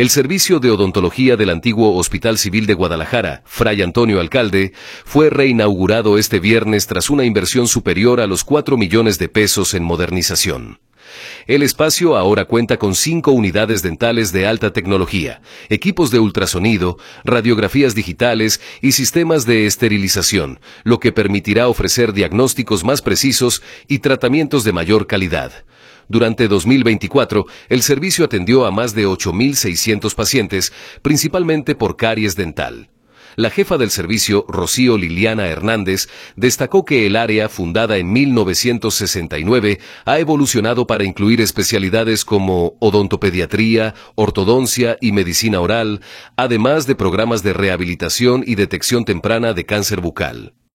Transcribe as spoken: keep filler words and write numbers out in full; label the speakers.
Speaker 1: El servicio de odontología del antiguo Hospital Civil de Guadalajara, Fray Antonio Alcalde, fue reinaugurado este viernes tras una inversión superior a los cuatro millones de pesos en modernización. El espacio ahora cuenta con cinco unidades dentales de alta tecnología, equipos de ultrasonido, radiografías digitales y sistemas de esterilización, lo que permitirá ofrecer diagnósticos más precisos y tratamientos de mayor calidad. Durante dos mil veinticuatro, el servicio atendió a más de ocho mil seiscientos pacientes, principalmente por caries dental. La jefa del servicio, Rocío Liliana Hernández, destacó que el área, fundada en mil novecientos sesenta y nueve, ha evolucionado para incluir especialidades como odontopediatría, ortodoncia y medicina oral, además de programas de rehabilitación y detección temprana de cáncer bucal.